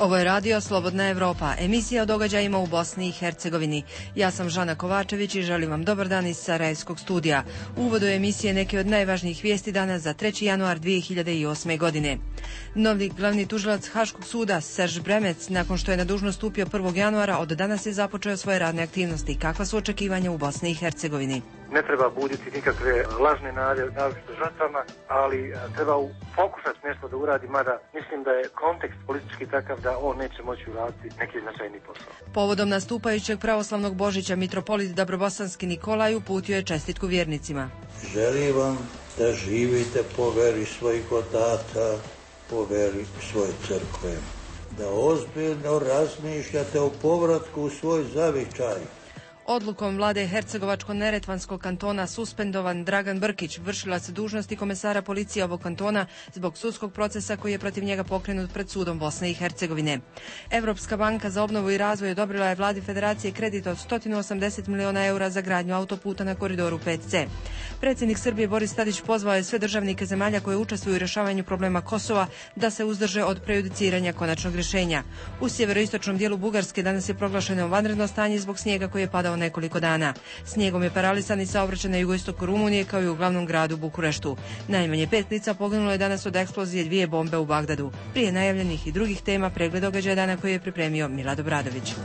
Ovo je radio Slobodna Evropa, emisija o događajima u Bosni i Hercegovini. Ja sam Žana Kovačević i želim vam dobar dan iz Sarajevskog studija. U uvodu emisije neke od najvažnijih vijesti danas za 3. januar 2008. godine. Novi glavni tužilac Haškog suda Serž Bremec, nakon što je na dužnost stupio 1. januara, od danas je započeo svoje radne aktivnosti. Kakva su očekivanja u Bosni i Hercegovini? Ne treba buditi nikakve lažne nade žrtvama, ali treba pokušati nešto da uradi, mada mislim da je kontekst politički takav da on neće moći uraditi neki značajni posao. Povodom nastupajućeg pravoslavnog Božića, mitropolit Dabrobosanski Nikolaj uputio je čestitku vjernicima. Želim vam da živite po veri svojih otata, po veri svoje crkve, da ozbiljno razmišljate o povratku u svoj zavičaj. Odlukom vlade Hercegovačko-neretvanskog kantona suspendovan Dragan Brkić, vršilac dužnosti komesara policije ovog kantona, zbog sudskog procesa koji je protiv njega pokrenut pred sudom Bosne i Hercegovine. Evropska banka za obnovu i razvoj odobrila je vladi federacije kredit od 180 miliona eura za gradnju autoputa na koridoru 5C. Predsjednik Srbije Boris Tadić pozvao je sve državnike zemalja koje učestvuju u rješavanju problema Kosova da se uzdrže od prejudiciranja konačnog rješenja. U sjeveroistočnom dijelu Bugarske danas je proglašeno vanredno stanje zbog snijega koji je padao nekoliko dana. Snijegom je paralisan i saobraćaj na jugoistoku Rumunije kao i u glavnom gradu Bukureštu. Najmanje 5 lica poginulo je danas od eksplozije 2 bombe u Bagdadu. Prije najavljenih i drugih tema pregled događaja dana koji je pripremio Milad Obradović.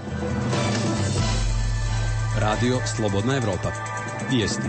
Radio Slobodna Evropa. Vijesti.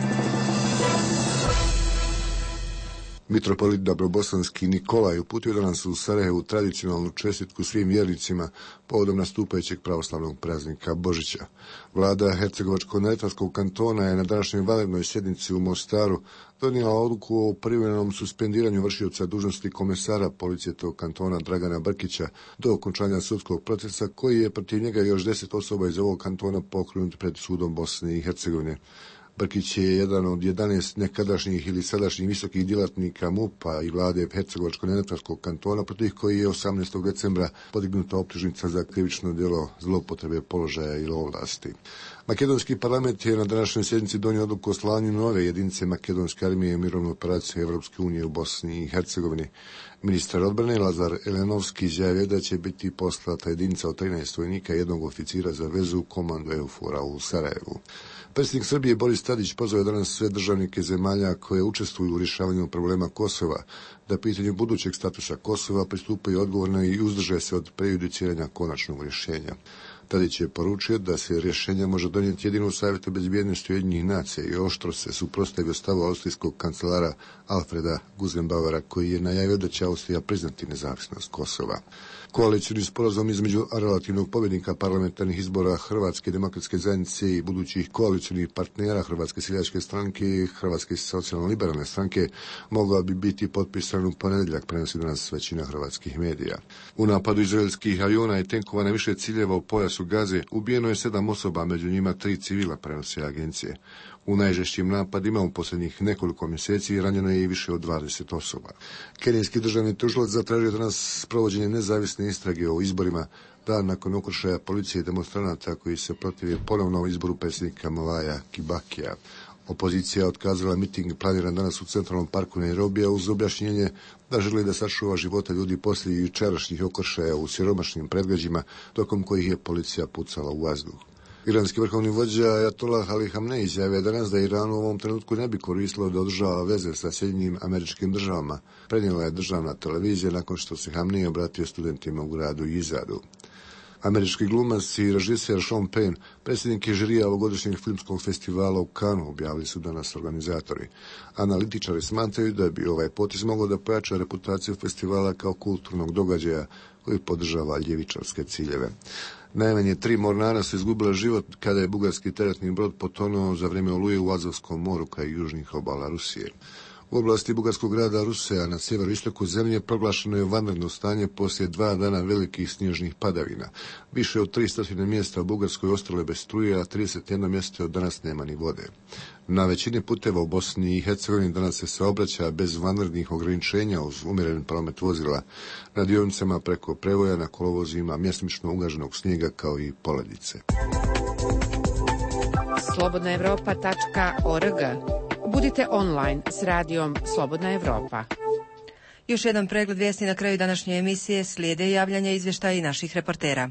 Mitropolit Dabrobosanski Nikolaj uputio danas u Sarajevu tradicionalnu čestitku svim vjernicima povodom nastupajućeg pravoslavnog praznika Božića. Vlada Hercegovačko-neretvanskog kantona je na današnjoj vanrednoj sjednici u Mostaru donijela odluku o privremenom suspendiranju vršioca dužnosti komesara policije tog kantona Dragana Brkića do okončanja sudskog procesa koji je protiv njega još 10 osoba iz ovog kantona pokrenut pred sudom Bosne i Hercegovine. Brkić je jedan od 11 nekadašnjih ili sadašnjih visokih djelatnika MUP-a i vlade Hercegovačko-neretvanskog kantona protiv koji je 18. decembra podignuta optužnica za krivično djelo zloupotrebe položaja ili ovlasti. Makedonski parlament je na današnjoj sjednici donio odluku o slanju nove jedinice makedonske armije u mirovnu operaciju Evropske unije u Bosni i Hercegovini. Ministar odbrane Lazar Elenovski izjavio da će biti poslata jedinica od 13 vojnika i jednog oficira za vezu u komandu EUFOR-a u Sarajevu. Predsjednik Srbije Boris Tadić pozvao je danas sve državnike zemalja koje učestvuju u rješavanju problema Kosova da pitanju budućeg statusa Kosova pristupaju odgovorno i uzdrže se od prejudiciranja konačnog rješenja. Tadić je poručio da se rješenja može donijeti jedino u Savjetu bezbjednosti Ujedinjenih nacija i oštro se suprotstavio stavu austrijskog kancelara Alfreda Gusenbauera koji je najavio da će Austrija priznati nezavisnost Kosova. Koalicijski sporazum između relativnog pobjednika parlamentarnih izbora Hrvatske demokratske zajednice i budućih koalicijskih partnera Hrvatske seljačke stranke i Hrvatske socijalno-liberalne stranke mogao bi biti potpisan u ponedjeljak, prenosi danas većina hrvatskih medija. U napadu izraelskih aviona i tenkova na više ciljeva u pojasu Gaze ubijeno je 7 osoba, među njima 3 civila, prenose agencije. U najžešćim napadima u posljednjih nekoliko mjeseci ranjeno je i više od 20 osoba. Kenijski državni tužilac zatražio danas provođenje nezavisne istrage o izborima dan nakon okršaja policije i demonstranata koji se protive ponovnom izboru predsjednika Mwai Kibakija. Opozicija otkazala miting planiran danas u centralnom parku Nairobija uz objašnjenje da želi da sačuva života ljudi poslije jučerašnjih okršaja u siromašnim predgrađima tokom kojih je policija pucala u vazduh. Iranski vrhovni vođa Ajatollah Ali Hamnej izjavio danas da Iran u ovom trenutku ne bi koristilo da održava veze sa Sjedinjenim Američkim Državama, prenijela je državna televizija nakon što se Hamnej obratio studentima u gradu Izadu. Američki glumac i režiser Sean Penn, predsjednik je žirija ovogodišnjeg filmskog festivala u Cannesu, objavili su danas organizatori. Analitičari smatraju da bi ovaj potez mogao da pojača reputaciju festivala kao kulturnog događaja koji podržava ljevičarske ciljeve. Najmanje 3 mornara su izgubila život kada je bugarski teretni brod potonuo za vrijeme oluje u Azovskom moru kraj južnih obala Rusije. U oblasti bugarskog grada Ruseja na sjeveroistoku zemlje proglašeno je vanredno stanje poslije 2 dana velikih snježnih padavina. Više od 300 mjesta u Bugarskoj ostalo je bez struje, a 31 mjesto od danas nema ni vode. Na većini puteva u Bosni i Hercegovini danas se saobraća bez vanrednih ograničenja uz umjeren promet vozila. Na dionicama preko prevoja na kolovozima mjesmično ugaženog snijega kao i poledice. slobodnaevropa.org. Budite online s radijom Slobodna Evropa. Još jedan pregled vijesti na kraju današnje emisije, slijede javljanja izvještaja i naših reportera.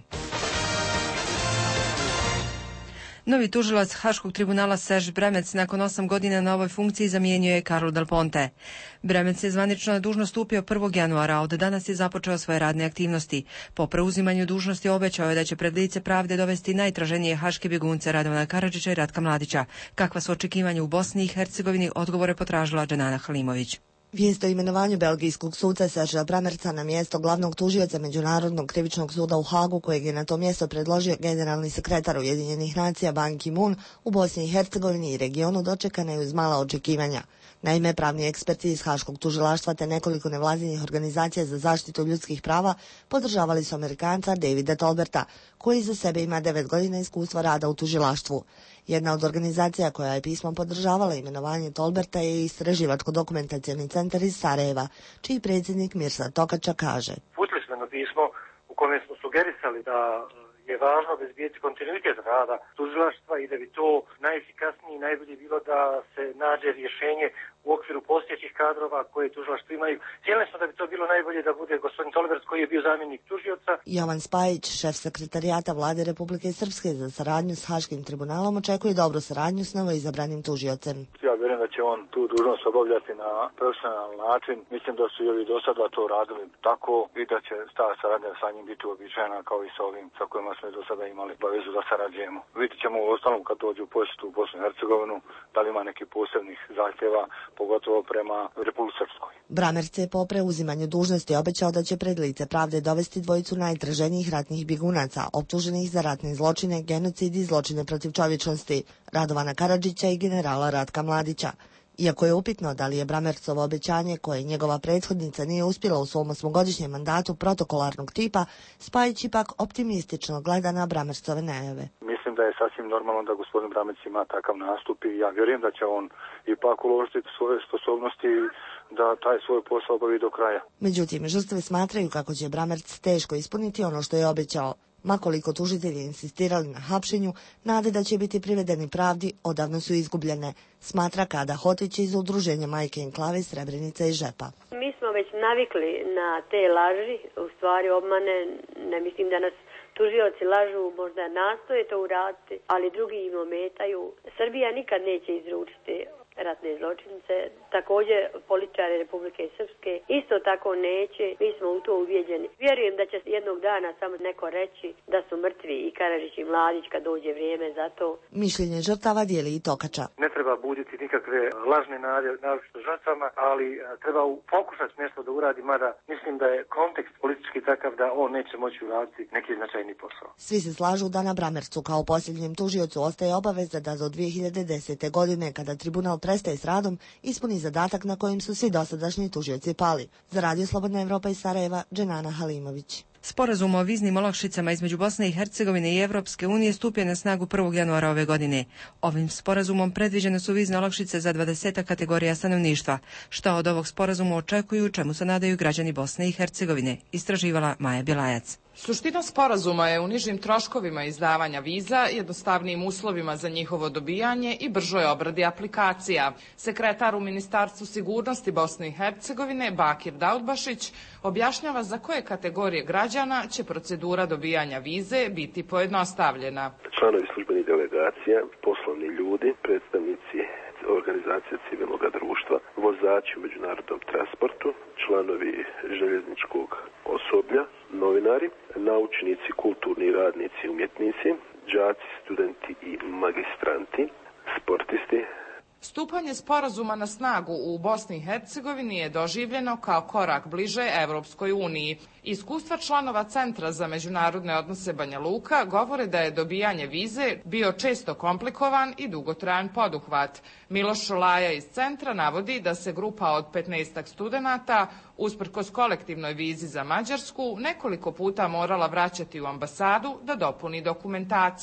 Novi tužilac Haškog tribunala Serge Bremec nakon 8 godina na ovoj funkciji zamijenio je Carlo Del Ponte. Bremec je zvanično na dužnost stupio 1. januara, a od danas je započeo svoje radne aktivnosti. Po preuzimanju dužnosti obećao je da će pred lice pravde dovesti najtraženije haške bjegunce Radovana Karadžića i Ratka Mladića. Kakva su očekivanja u Bosni i Hercegovini, odgovore potražila Dženana Halimović. Vijest o imenovanju belgijskog suca Sergea Bremerca na mjesto glavnog tužioca Međunarodnog krivičnog suda u Hagu, kojeg je na to mjesto predložio generalni sekretar Ujedinjenih nacija Ban Ki-moon, u Bosni i Hercegovini i regionu dočekana je uz mala očekivanja. Naime, pravni eksperti iz Haškog tužilaštva te nekoliko nevladinih organizacija za zaštitu ljudskih prava podržavali su Amerikanca Davida Tolberta, koji iza sebe ima 9 godina iskustva rada u tužilaštvu. Jedna od organizacija koja je pismom podržavala imenovanje Tolberta je Istraživačko-dokumentacioni centar iz Sarajeva, čiji predsjednik Mirsad Tokača kaže: Uputili smo pismo u kojem smo sugerisali da je važno obezbijeti kontinuitet rada tužilaštva i da bi to najefikasnije i najbolje bilo da se nađe rješenje u okviru postojećih kadrova koje tužilaštvo imaju. Htjeli smo da bi to bilo najbolje da bude gospodin Tolbert, koji je bio zamjenik tužioca. Jovan Spajić, šef sekretarijata Vlade Republike Srpske za saradnju s Haškim tribunalom, očekuje dobru saradnju s novoizabranim tužiocem. Ja vjerujem da će on tu dužnost obavljati na profesionalan način. Mislim da su i ovi do sada to radili tako i da će ta saradnja sa njim biti uobičajena kao i sa ovim sa kojima smo do sada imali obavezu da sarađujemo. Vidjet ćemo u ostalom kad dođu u posjetu u Bosnu i Hercegovinu da li ima nekih posebnih zahtjeva, pogotovo prema Republici Srpskoj. Bremerc je po preuzimanju dužnosti obećao da će pred lice pravde dovesti dvojicu najtraženijih ratnih bjegunaca, optuženih za ratne zločine, genocid i zločine protiv čovječnosti, Radovana Karadžića i generala Ratka Mladića. Iako je upitno da li je Bremercovo obećanje, koje njegova prethodnica nije uspjela u svom 8-godišnjem mandatu protokolarnog tipa, Spajić ipak optimistično gleda na Bremercove najave. Mislim da je sasvim normalno da gospodin Bremerc ima takav nastup i ja vjerujem da će on ipak uložiti svoje sposobnosti da taj svoj posao obavi do kraja. Međutim, žrtve smatraju kako će Bremerc teško ispuniti ono što je obećao. Makoliko tužitelji insistirali na hapšenju, nade da će biti privedeni pravdi odavno su izgubljene, smatra Kada Hotić iz udruženja Majke Enklave Srebrenica i Žepa. Mi smo već navikli na te laži, u stvari obmane, ne mislim da nas tužioci lažu, možda nastoje to uraditi, ali drugi im ometaju. Srbija nikad neće izručiti ratne zločince, također političari Republike Srpske isto tako neće, mi smo u to uvjeđeni. Vjerujem da će jednog dana samo neko reći da su mrtvi i Karadžić i Mladić kad dođe vrijeme za to. Mišljenje žrtava dijeli i Tokača. Ne treba buditi nikakve lažne nade naročito žrtvama, ali treba pokušati nešto da uradi, mada mislim da je kontekst politički takav da on neće moći uraditi neki značajni posao. Svi se slažu da na Bremercu kao posljednjem tužiocu ostaje obaveza da do 2010. godine, kada tribunal prestaje s radom, ispuni zadatak na kojem su svi dosadašnji tužioci pali. Za Radio Slobodna Evropa iz Sarajeva, Dženana Halimović. Sporazum o viznim olakšicama između Bosne i Hercegovine i Evropske unije stupio na snagu 1. januara ove godine. Ovim sporazumom predviđene su vizne olakšice za 20 kategorija stanovništva. Šta od ovog sporazuma očekuju, čemu se nadaju građani Bosne i Hercegovine, istraživala Maja Bjelajac. Suština sporazuma je u nižim troškovima izdavanja viza, jednostavnijim uslovima za njihovo dobijanje i bržoj obradi aplikacija. Sekretar u Ministarstvu sigurnosti Bosne i Hercegovine, Bakir Daudbašić, objašnjava za koje kategorije građana će procedura dobijanja vize biti pojednostavljena. Članovi službenih delegacija, poslovni ljudi, predstavnici organizacije civilnog društva, vozači u međunarodnom transportu, članovi željezničkog osoblja, novinari, naučnici, kulturni radnici, umjetnici, đaci, studenti i magistranti, sportisti. Stupanje sporazuma na snagu u Bosni i Hercegovini je doživljeno kao korak bliže Evropskoj uniji. Iskustva članova Centra za međunarodne odnose Banja Luka govore da je dobijanje vize bio često komplikovan i dugotrajan poduhvat. Miloš Šolaja iz Centra navodi da se grupa od 15 studenata, usprkos kolektivnoj vizi za Mađarsku, nekoliko puta morala vraćati u ambasadu da dopuni dokumentaciju.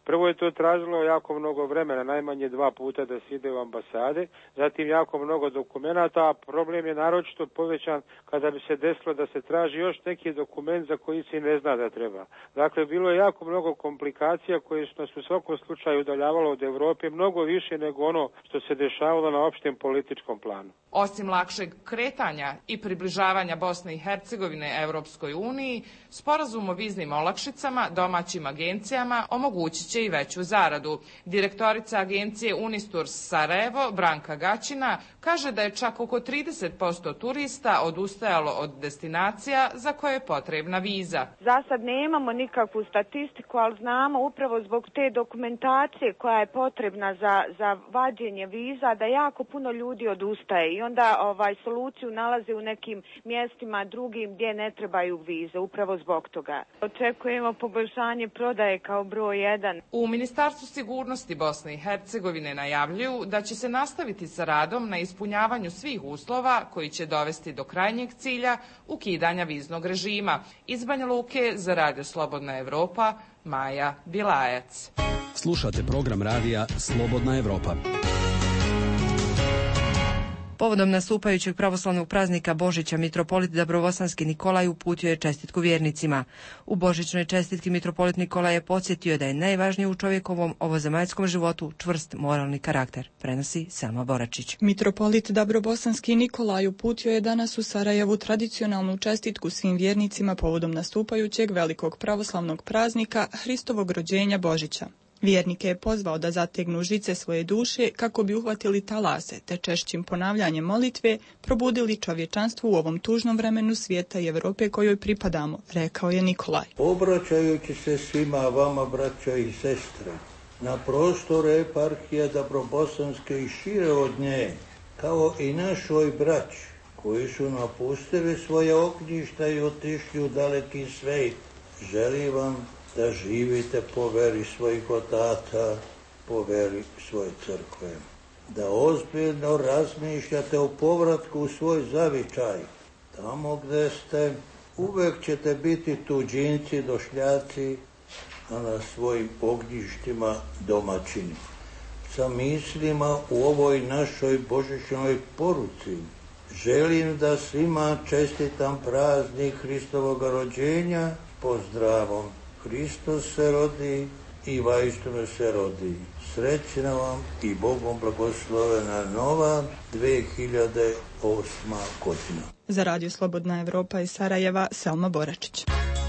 Prvo je to tražilo jako mnogo vremena, najmanje 2 puta da se ide u ambasade, zatim jako mnogo dokumenata, a problem je naročito povećan kada bi se desilo da se traži još neki dokument za koji se ne zna da treba. Dakle, bilo je jako mnogo komplikacija koje su nas u svakom slučaju udaljavalo od Evrope, mnogo više nego ono što se dešavalo na opštem političkom planu. Osim lakšeg kretanja i približavanja Bosne i Hercegovine Evropskoj uniji, sporazum o viznim olakšicama domaćim agencijama omogućit će i veću zaradu. Direktorica agencije Unisturs Sarajevo, Branka Gaćina, kaže da je čak oko 30% turista odustajalo od destinacija za koje je potrebna viza. Za sad nemamo nikakvu statistiku, ali znamo upravo zbog te dokumentacije koja je potrebna za vađenje viza da jako puno ljudi odustaje i onda soluciju nalaze u nekim mjestima drugim gdje ne trebaju vize, upravo zbog toga. Očekujemo poboljšanje prodaje kao broj 1. U Ministarstvu sigurnosti Bosne i Hercegovine najavljuju da će se nastaviti sa radom na ispunjavanju svih uslova koji će dovesti do krajnjeg cilja ukidanja viznog režima. Iz Banja Luke za Radio Slobodna Evropa, Maja Bilajac. Slušate program radija Slobodna Evropa. Povodom nastupajućeg pravoslavnog praznika Božića, mitropolit Dabrobosanski Nikolaj uputio je čestitku vjernicima. U božićnoj čestitki mitropolit Nikolaj je podsjetio da je najvažnije u čovjekovom ovozemaljskom životu čvrst moralni karakter, prenosi Selma Boračić. Mitropolit Dabrobosanski Nikolaj uputio je danas u Sarajevu tradicionalnu čestitku svim vjernicima povodom nastupajućeg velikog pravoslavnog praznika Hristovog rođenja Božića. Vjernike je pozvao da zategnu žice svoje duše kako bi uhvatili talase, te češćim ponavljanjem molitve probudili čovječanstvo u ovom tužnom vremenu svijeta i Evrope kojoj pripadamo, rekao je Nikolaj. Obraćajući se svima vama, braćo i sestre, na prostoru eparhije Dabrobosanske i šire od nje, kao i našoj braći koji su napustili svoje ognjišta i otišli u daleki svijet, želim vam da živite po veri svojih otata, po veri svoje crkve. Da ozbiljno razmišljate o povratku u svoj zavičaj. Tamo gdje ste, uvek ćete biti tuđinci, došljaci, a na svojim ognjištima domaćini. Sa mislima u ovoj našoj božićnoj poruci želim da svima čestitam praznik Hristovog rođenja pozdravom. Hristos se rodi i vajštino se rodi. Srećna vam i Bogom blagoslovena nova 2008. godina. Za Radio Slobodna Evropa iz Sarajeva, Selma Boračić.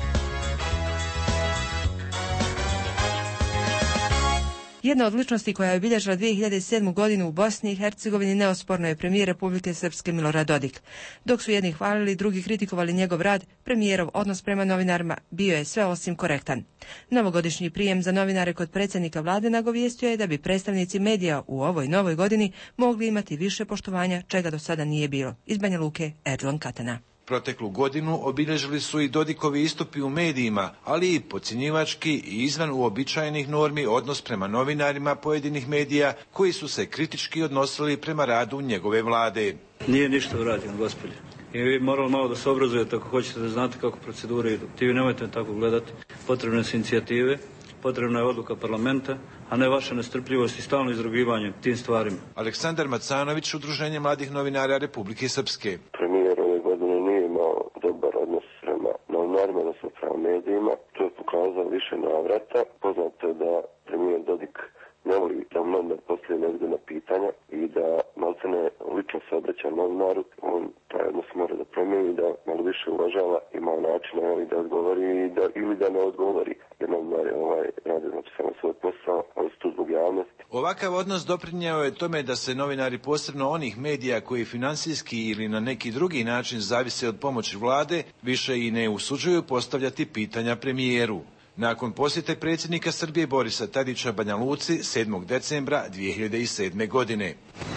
Jedna od ličnosti koja je obilježila 2007. godinu u Bosni i Hercegovini neosporno je premijer Republike Srpske Milorad Dodik. Dok su jedni hvalili, drugi kritikovali njegov rad, premijerov odnos prema novinarima bio je sve osim korektan. Novogodišnji prijem za novinare kod predsjednika vlade nagovijestio je da bi predstavnici medija u ovoj novoj godini mogli imati više poštovanja, čega do sada nije bilo. Iz Banja Luke, Erđuan Katana. Proteklu godinu obilježili su i Dodikovi istupi u medijima, ali i podcjenjivački i izvan uobičajenih normi odnos prema novinarima pojedinih medija koji su se kritički odnosili prema radu njegove vlade. Nije ništa urađeno, gospodine. I vi morali malo da se obrazujete ako hoćete da znate kako procedure idu. Ti vi nemojte tako gledati. Potrebne su inicijative, potrebna je odluka parlamenta, a ne vaša nestrpljivost i stalno izrugivanje tim stvarima. Aleksandar Macanović, Udruženje mladih novinara Republike Srpske. Premijer ove godine nije imao dobar odnos prema novinarima, odnosno prema medijima. To je pokazao više navrata. Poznato je da premijer Dodik ne voli da novinar poslije nevidjena pitanja i da maltene lično se obraća novinaru. On taj odnos mora da promijeni, da malo više uvažava, ima način da odgovori ili da ne odgovori. Jer novinar radi samo svoj posao, ali su tu zbog javnosti. Ovakav odnos doprinjeo je tome da se novinari, posebno onih medija koji finansijski ili na neki drugi način zavise od pomoći vlade, više i ne usuđuju postavljati pitanja premijeru. Nakon posjete predsjednika Srbije Borisa Tadića Banja Luci 7. decembra 2007. godine.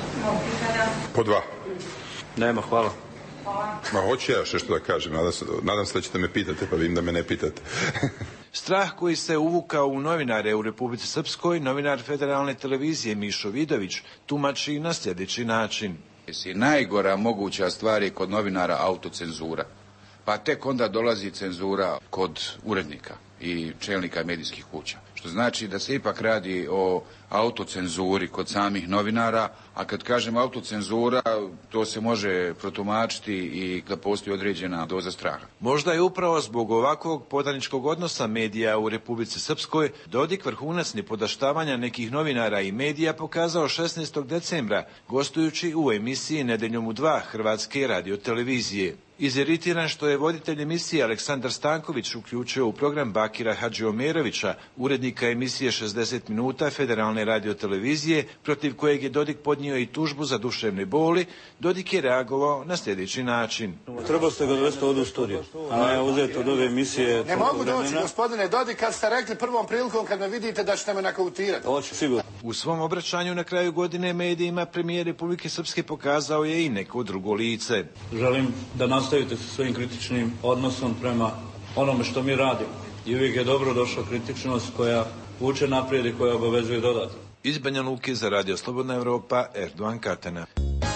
Po 2. Nema, hvala. Ma hoću ja što da kažem, nadam se da ćete me pitati, pa vidim da me ne pitate. Strah koji se uvukao u novinare u Republici Srpskoj, novinar Federalne televizije Mišo Vidović tumači na sljedeći način. Najgora moguća stvar je kod novinara autocenzura, pa tek onda dolazi cenzura kod urednika. i čelnika medijskih kuća. Što znači da se ipak radi o autocenzuri kod samih novinara, a kad kažem autocenzura, to se može protumačiti i da postoji određena doza straha. Možda je upravo zbog ovakvog podaničkog odnosa medija u Republici Srpskoj Dodik vrhunac nipodaštavanja nekih novinara i medija pokazao 16. decembra, gostujući u emisiji Nedeljom u 2 Hrvatske radiotelevizije. Iziritiran što je voditelj emisije Aleksandar Stanković uključio u program Bakira Hadžiomerovića, urednika emisije 60 minuta Federalne radiotelevizije, protiv kojeg je Dodik podnio i tužbu za duševne boli, Dodik je reagovao na sljedeći način. Trebalo ste ga dovesti ovdje u studiju, a ne uzeti od ove emisije. Ne mogu doći, gospodine Dodik, kad ste rekli prvom prilikom kad me vidite da ćete me nakautirati. Hoće, sigurno. U svom obraćanju na kraju godine medijima premijer Republike Srpske pokazao je i neko drugo lice. Želim da nastavite sa svojim kritičnim odnosom prema onome što mi radimo. I uvijek je dobro došla kritičnost koja vuče naprijed i koja obavezuje dodatno. Iz Banja Luke za Radio Slobodna Evropa, Erdogan Katana.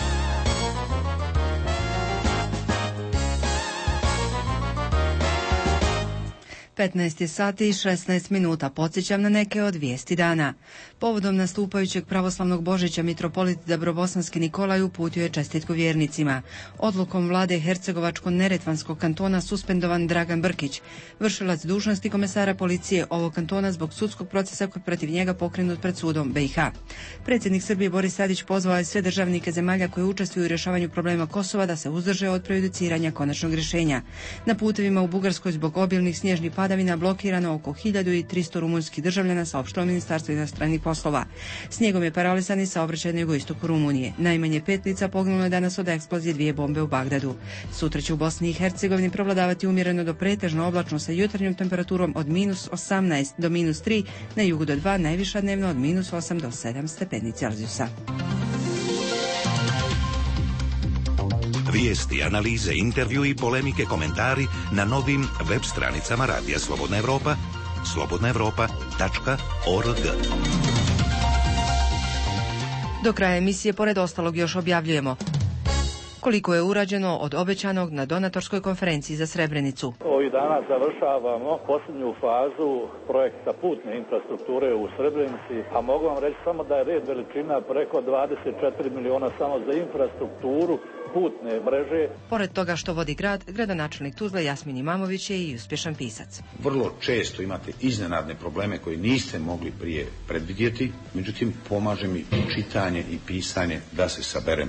15 sati i 16 minuta. Podsjećam na neke od vijesti dana. Povodom nastupajućeg pravoslavnog Božića mitropolit Dabrobosanski Nikolaj uputio je čestitku vjernicima. Odlukom vlade Hercegovačko-neretvanskog kantona suspendovan Dragan Brkić, vršilac dužnosti komesara policije ovog kantona zbog sudskog procesa koji protiv njega pokrenut pred sudom BiH. Predsjednik Srbije Boris Tadić pozvao je sve državnike zemalja koji učestvuju u rješavanju problema Kosova da se uzdrže od prejudiciranja konačnog rješenja. Na putevima u Bugarskoj zbog obilnih snježnih padavina blokirano oko 1300 rumunjskih državljana, saopštilo Ministarstvo inostranih poslova. Snijegom je paralisan i saobraćaj na jugoistoku Rumunije. Najmanje 5 lica poginulo je danas od eksplozije 2 bombe u Bagdadu. Sutra će u Bosni i Hercegovini prevladavati umjereno do pretežno oblačno sa jutarnjom temperaturom od -18 do -3, na jugu do 2, najviša dnevno od -8 do 7 stepeni Celzijusa. Vijesti, analize, intervju i polemike, komentari na novim web stranicama Radija Slobodna Evropa, slobodnaevropa.org. Do kraja emisije, pored ostalog, još objavljujemo koliko je urađeno od obećanog na donatorskoj konferenciji za Srebrenicu. Ovih dana završavamo posljednju fazu projekta putne infrastrukture u Srebrenici, a mogu vam reći samo da je red veličina preko 24 miliona samo za infrastrukturu putne mreže. Pored toga što vodi grad, gradonačelnik Tuzle Jasmin Imamović je i uspješan pisac. Vrlo često imate iznenadne probleme koje niste mogli prije predvidjeti, međutim pomaže mi čitanje i pisanje da se saberem.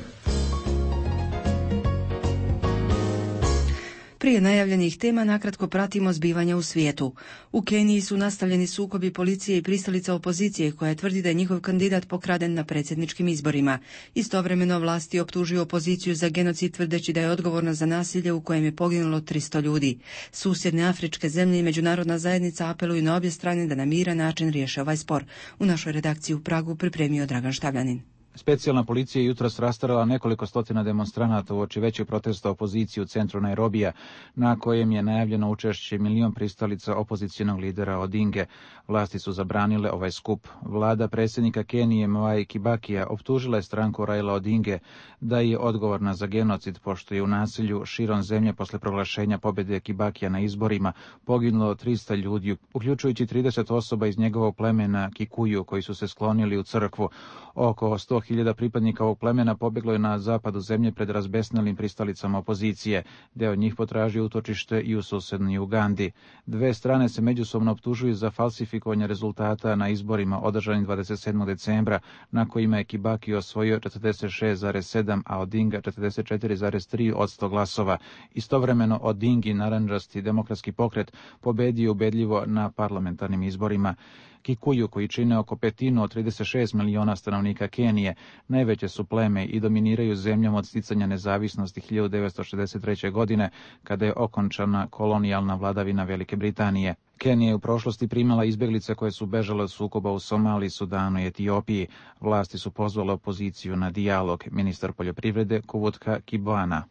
Prije najavljenih tema nakratko pratimo zbivanja u svijetu. U Keniji su nastavljeni sukobi policije i pristalica opozicije koja tvrdi da je njihov kandidat pokraden na predsjedničkim izborima. Istovremeno vlasti optužuju opoziciju za genocid tvrdeći da je odgovorna za nasilje u kojem je poginulo 300 ljudi. Susjedne afričke zemlje i međunarodna zajednica apeluju na obje strane da na miran način riješe ovaj spor. U našoj redakciji u Pragu pripremio Dragan Štavljanin. Specijalna policija je jutros rastarala nekoliko stotina demonstranata uoči većeg protesta opozicije u centru Nairobija, na kojem je najavljeno učešće 1 milion pristalica opozicionog lidera Odinge. Vlasti su zabranile ovaj skup. Vlada predsjednika Kenije Mwai Kibakija optužila je stranku Raila Odinge da je odgovorna za genocid, pošto je u nasilju širom zemlje posle proglašenja pobjede Kibakija na izborima poginulo 300 ljudi, uključujući 30 osoba iz njegovog plemena Kikuyu koji su se sklonili u crkvu. Oko 100.000 pripadnika ovog plemena pobjeglo je na zapadu zemlje pred razbesnelim pristalicama opozicije. Deo njih potražio utočište i u susjednoj Ugandi. Dve strane se međusobno optužuju za falsifikovanje rezultata na izborima održanim 27. decembra, na kojima je Kibaki osvojio 46,7, a Odinga 44,3% glasova. Istovremeno Odingi narandžasti demokratski pokret pobedio ubedljivo na parlamentarnim izborima. Kikuyu, koji čine oko petinu od 36 miliona stanovnika Kenije, najveće su pleme i dominiraju zemljom od sticanja nezavisnosti 1963. godine, kada je okončana kolonijalna vladavina Velike Britanije. Kenija je u prošlosti primala izbjeglice koje su bežale od sukoba u Somaliji, Sudanu i Etiopiji. Vlasti su pozvale opoziciju na dijalog. Ministar poljoprivrede Kuvutka Kibwana.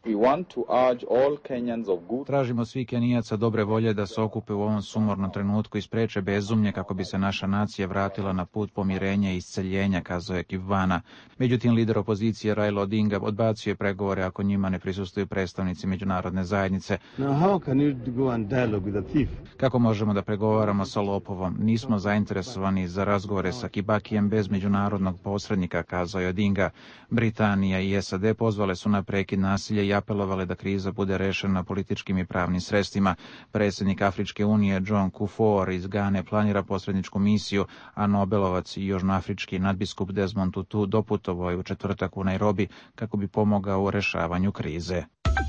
Tražimo svi Kenijaca dobre volje da se okupe u ovom sumornom trenutku i spreče bezumlje kako bi se naša nacija vratila na put pomirenja i isceljenja, kazao je Kibwana. Međutim, lider opozicije Raila Odinga odbacio je pregovore ako njima ne prisustuju predstavnici međunarodne zajednice. Now how can you go and dialogue with a thief? Kako možemo da da pregovaramo sa lopovom. Nismo zainteresovani za razgovore sa Kibakijem bez međunarodnog posrednika, kazao je Odinga. Britanija i SAD pozvale su na prekid nasilja i apelovale da kriza bude rešena političkim i pravnim sredstvima. Predsjednik Afričke unije John Kufuor iz Gane planira posredničku misiju, a Nobelovac i južnoafrički nadbiskup Desmond Tutu doputovao je u četvrtak u Nairobi kako bi pomogao u rešavanju krize.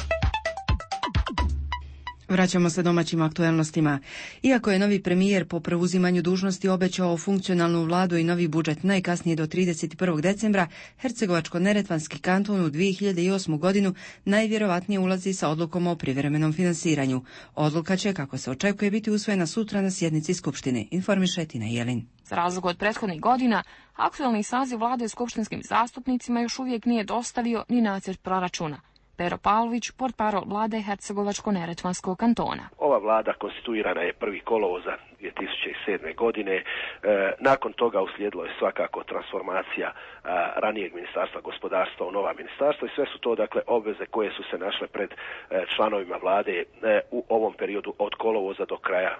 Vraćamo se domaćim aktuelnostima. Iako je novi premijer po preuzimanju dužnosti obećao funkcionalnu vladu i novi budžet najkasnije do 31. decembra, Hercegovačko-neretvanski kanton u 2008. godinu najvjerovatnije ulazi sa odlukom o privremenom finansiranju. Odluka će, kako se očekuje, biti usvojena sutra na sjednici Skupštine, informiše Tina Jelin. Za razliku od prethodnih godina, aktualni saziv vlade skupštinskim zastupnicima još uvijek nije dostavio ni nacrt proračuna. Pero Pavlović, portparol vlade Hercegovačko-neretvanskog kantona. Ova vlada konstituirana je 1. kolovoza 2007. godine. Nakon toga uslijedilo je svakako transformacija ranijeg ministarstva gospodarstva u nova ministarstva i sve su to dakle obveze koje su se našle pred članovima vlade u ovom periodu od kolovoza do kraja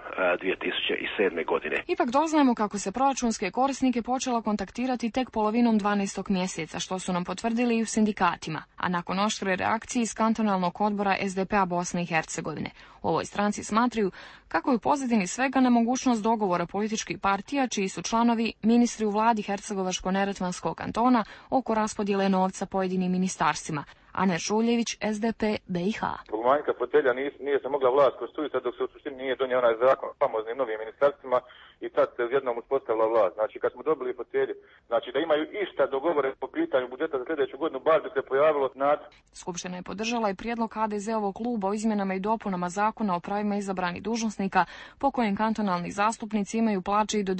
2007. godine. Ipak doznajemo kako se proračunske korisnike počela kontaktirati tek polovinom 12. mjeseca, što su nam potvrdili i u sindikatima, a nakon oštre reakcije iz kantonalnog odbora SDP-a Bosne i Hercegovine. U ovoj stranci smatraju kako je u pozadini svega nemogućnost dogovora političkih partija, čiji su članovi ministri u vladi Hercegovačko-neretvanskog kantona oko raspodjele novca pojedinim ministarstvima. Aner Šuljević, SDP, BiH. Zbog manjka fotelja nije se mogla vlast konstituirati dok se u suštini nije donio onaj zakon o famoznim novim ministarstvima i tad se jednom uspostavila vlast. Znači kad smo dobili fotelje, znači da imaju išta dogovore po pitanju budžeta za sljedeću godinu, baš bi se pojavilo nacrt. Skupština je podržala i prijedlog HDZ-ovog kluba o izmjenama i dopunama zakona o pravima izabranih dužnosnika, po kojem kantonalni zastupnici imaju plaće i do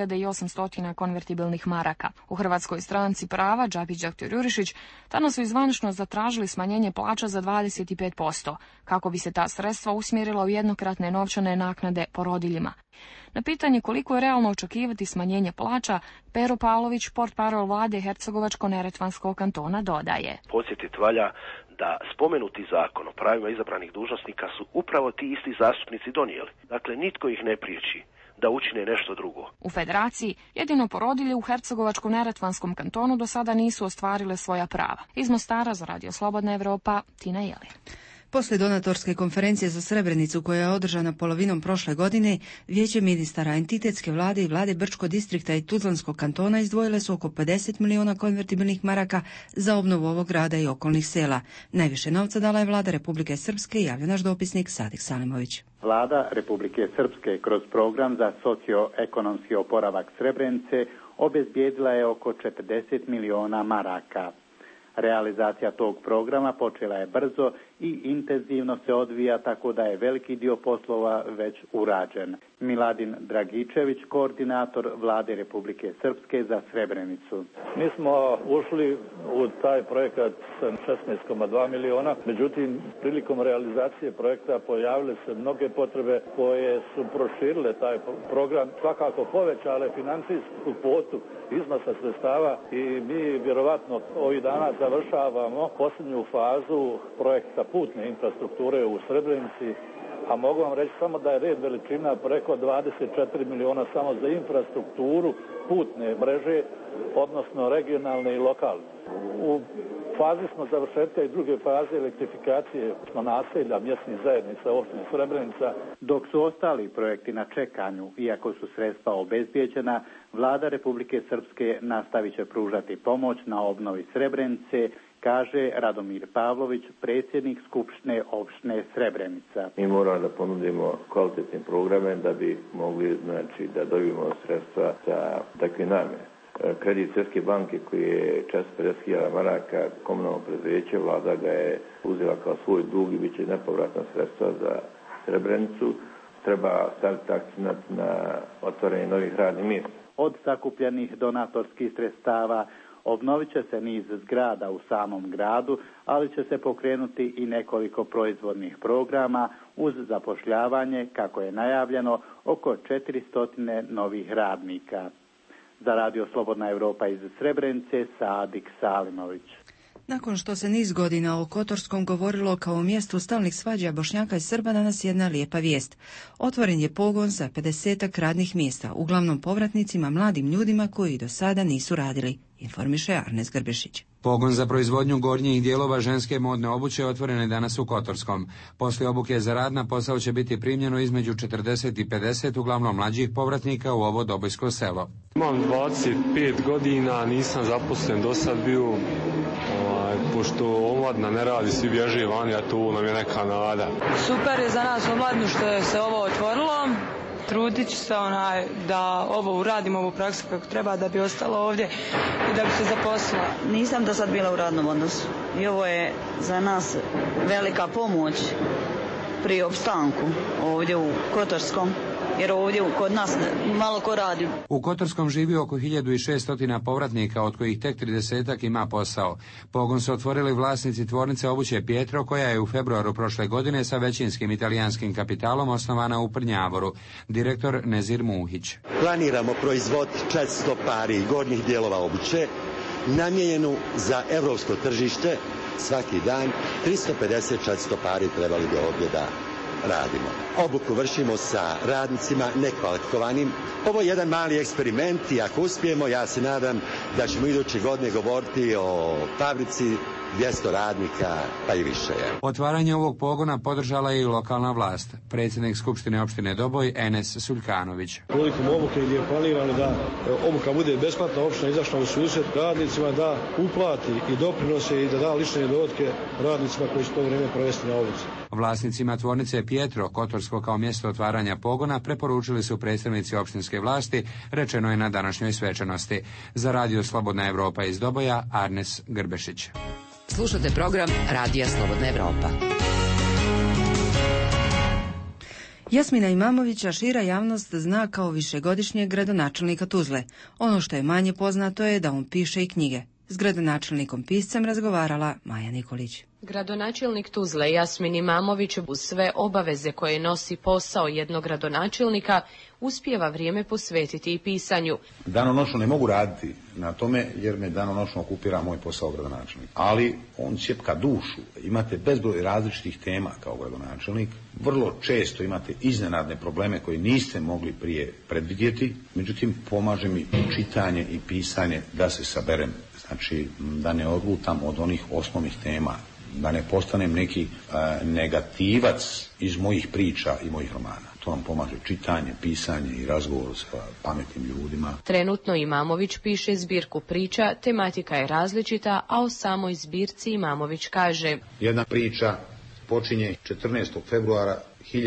2800 konvertibilnih maraka. U Hrvatskoj stranci prava Džapić Đaktor Jurišić danas su izvanično zatražili smanjenje plaća za 25%, kako bi se ta sredstva usmjerila u jednokratne novčane naknade porodiljima. Na pitanje koliko je realno očekivati smanjenje plaća, Pero Pavlović, portparol vlade Hercegovačko-neretvanskog kantona, dodaje. Podsjetiti valja da spomenuti zakon o pravima izabranih dužnosnika su upravo ti isti zastupnici donijeli. Dakle, nitko ih ne priječi da učine nešto drugo. U federaciji jedino porodilje u Hercegovačko-neretvanskom kantonu do sada nisu ostvarile svoja prava. Iz Mostara za Radio Slobodna Evropa, Tina Jelin. Poslije donatorske konferencije za Srebrenicu koja je održana polovinom prošle godine, Vijeće ministara entitetske vlade i vlade Brčko distrikta i Tuzlanskog kantona izdvojile su oko 50 miliona konvertibilnih maraka za obnovu ovog grada i okolnih sela. Najviše novca dala je vlada Republike Srpske, javlja naš dopisnik Sadik Salimović. Vlada Republike Srpske kroz program za socioekonomski oporavak Srebrenice obezbijedila je oko 40 miliona maraka. Realizacija tog programa počela je brzo i intenzivno se odvija, tako da je veliki dio poslova već urađen. Miladin Dragičević, koordinator vlade Republike Srpske za Srebrenicu. Mi smo ušli u taj projekat sa 16,2 miliona, međutim, prilikom realizacije projekta pojavile se mnoge potrebe koje su proširile taj program, svakako povećale financijsku kvotu iznosa sredstava i mi vjerovatno ovih dana završavamo posljednju fazu projekta putne infrastrukture u Srebrenici, a mogu vam reći samo da je red veličina preko 24 miliona samo za infrastrukturu putne mreže, odnosno regionalne i lokalne. U fazi smo završetka i druge faze elektrifikacije naselja mjesnih zajednica opštine Srebrenica. Dok su ostali projekti na čekanju, iako su sredstva obezbijeđena, vlada Republike Srpske nastavit će pružati pomoć na obnovi Srebrenice, kaže Radomir Pavlović, predsjednik Skupštine opštine Srebrenica. Mi moramo da ponudimo kvalitetne programe da bi mogli, znači, da dobijemo sredstva za takve namjene. Kredit Svjetske banke koji je 450.000 maraka komunalno preduzeće, vlada ga je uzela kao svoj dug i bit će nepovratna sredstva za Srebrenicu. Treba staviti akcent na otvaranje novih radnih mjesta. Od sakupljenih donatorskih sredstava obnovit će se niz zgrada u samom gradu, ali će se pokrenuti i nekoliko proizvodnih programa uz zapošljavanje, kako je najavljeno, oko 400 novih radnika. Za Radio Slobodna Evropa iz Srebrenice, Sadik Salimović. Nakon što se niz godina o Kotorskom govorilo kao o mjestu stalnih svađa Bošnjaka i Srba, danas jedna lijepa vijest. Otvoren je pogon za 50 radnih mjesta, uglavnom povratnicima, mladim ljudima koji do sada nisu radili, informiše Arnes Grbešić. Pogon za proizvodnju gornjih dijelova ženske modne obuće otvoren je danas u Kotorskom. Poslije obuke za rad na posao će biti primljeno između 40 i 50 uglavnom mlađih povratnika u ovo Dobojsko selo. Imam 25 godina, nisam zaposlen, do sad bio, pošto omladina ne radi, svi bježe vani, a tu nam je neka nada. Super je za nas omladinu što je se ovo otvorilo. Trudit ću se da ovo uradimo, ovu praksu kako treba da bi ostalo ovdje i da bi se zaposlila. Nisam do sad bila u radnom odnosu i ovo je za nas velika pomoć pri opstanku ovdje u Kotorskom, jer ovdje kod nas malo ko radi. U Kotorskom živi oko 1600 povratnika, od kojih tek 30 ima posao. Pogon su otvorili vlasnici tvornice obuće Pietro, koja je u februaru prošle godine sa većinskim italijanskim kapitalom osnovana u Prnjavoru. Direktor Nezir Muhić. Planiramo proizvoditi 400 pari gornjih dijelova obuće, namijenjenu za europsko tržište. Svaki dan 350-400 pari trebali bi ovdje da radimo. Obuku vršimo sa radnicima nekvalifikovanim. Ovo je jedan mali eksperiment i ako uspijemo, ja se nadam da ćemo iduće godine govoriti o fabrici 200 radnika, pa i više. Otvaranje ovog pogona podržala je i lokalna vlast. Predsjednik Skupštine opštine Doboj, Enes Suljkanović. Prilikom obuke gdje je planirano da obuka bude besplatna, opština izašla u susret radnicima da uplati i doprinose i da da lične dohotke radnicima koji će to vrijeme provesti na obuci. Vlasnicima tvornice Pietro, Kotorsko kao mjesto otvaranja pogona, preporučili su predstavnici opštinske vlasti, rečeno je na današnjoj svečanosti. Za radio Slobodna Evropa iz Doboja, Arnes Grbešić. Slušate program Radija Slobodna Evropa. Jasmina Imamovića šira javnost zna kao višegodišnjeg gradonačelnika Tuzle. Ono što je manje poznato je da on piše i knjige. S gradonačelnikom piscem razgovarala Maja Nikolić. Gradonačelnik Tuzle Jasmin Imamović uz sve obaveze koje nosi posao jednog gradonačelnika uspijeva vrijeme posvetiti i pisanju. Danonoćno ne mogu raditi na tome jer me danonoćno okupira moj posao gradonačelnik. Ali on cjepka dušu. Imate bezbroj različitih tema kao gradonačelnik. Vrlo često imate iznenadne probleme koje niste mogli prije predvidjeti. Međutim, pomaže mi čitanje i pisanje da se saberem. Znači, da ne odlutam od onih osnovnih tema. Da ne postanem neki negativac iz mojih priča i mojih romana. To vam pomaže čitanje, pisanje i razgovor sa pametnim ljudima. Trenutno Imamović piše zbirku priča, tematika je različita, a o samoj zbirci Imamović kaže: jedna priča počinje 14. februara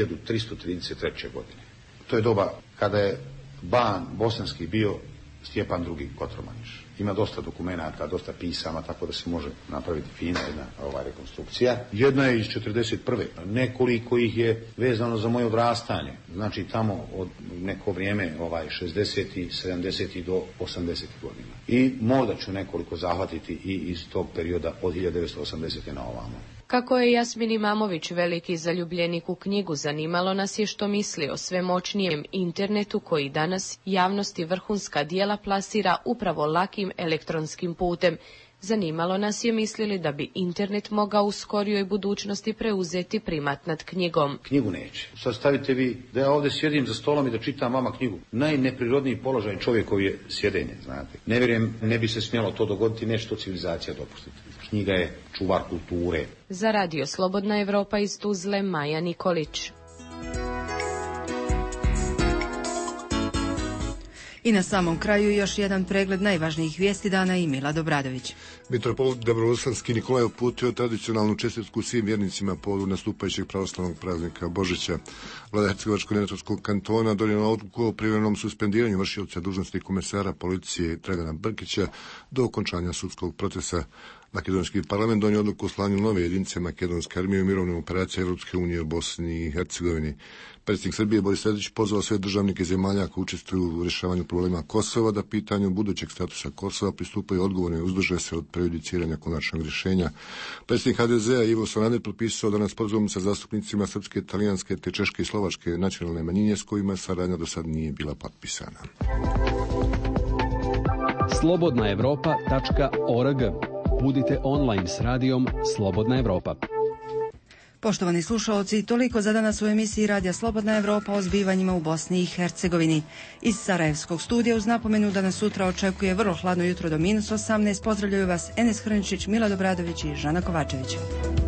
1333. godine. To je doba kada je ban bosanski bio Stjepan II. Kotromaniš. Ima dosta dokumenata, dosta pisama, tako da se može napraviti fina jedna rekonstrukcija. Jedna je iz 41. Nekoliko ih je vezano za moje odrastanje. Znači tamo od neko vrijeme 60. 70. do 80. godina. I možda ću nekoliko zahvatiti i iz tog perioda od 1980. na ovamo. Kako je Jasmin Imamović veliki zaljubljenik u knjigu, zanimalo nas je što misli o sve moćnijem internetu koji danas javnosti vrhunska djela plasira upravo lakim elektronskim putem. Zanimalo nas je mislili da bi internet mogao u skorijoj budućnosti preuzeti primat nad knjigom. Knjigu neće. Sad stavite vi da ja ovdje sjedim za stolom i da čitam vama knjigu. Najneprirodniji položaj čovjekov je sjedenje, znate. Ne vjerujem, ne bi se smjelo to dogoditi, nešto civilizacija dopustiti. Knjiga je čuvar kulture. Za radio Slobodna Evropa iz Tuzle, Maja Nikolić. I na samom kraju još jedan pregled najvažnijih vijesti dana i Mila Dobradović. Mitropolit Debrovosanski Nikolaj uputio tradicionalnu čestitku svim vjernicima povodom nastupajućeg pravoslavnog praznika Božića. Vlada Hercegovačko-neretvanskog kantona donijela odluku o privremenom suspendiranju vršioca dužnosti komesara policije Dragana Brkića do okončanja sudskog procesa. Makedonski parlament donio odluku o slanju nove jedinice makedonske armije u mirovnim operacijama Europske unije u Bosni i Hercegovini. Predsjednik Srbije Boris Tadić pozvao sve državnike zemalja koji učestvuju u rješavanju problema Kosova da pitanju budućeg statusa Kosova pristupaju odgovorno i uzdrže se od prejudiciranja konačnog rješenja. Predsjednik HDZ-a Ivo Sanader potpisao danas sporazum sa zastupnicima srpske, talijanske te češke i slovačke nacionalne manjine s kojima saradnja do sad nije bila potpisana. Slobodnaevropa.org Budite online s radijom Slobodna Evropa. Poštovani slušalci, toliko za danas u emisiji Radija Slobodna Evropa o zbivanjima u Bosni i Hercegovini. Iz Sarajevskog studija uz napomenu da nas sutra očekuje vrlo hladno jutro do -18, pozdravljaju vas Enes Hrničić, Mila Dobradović i Žana Kovačević.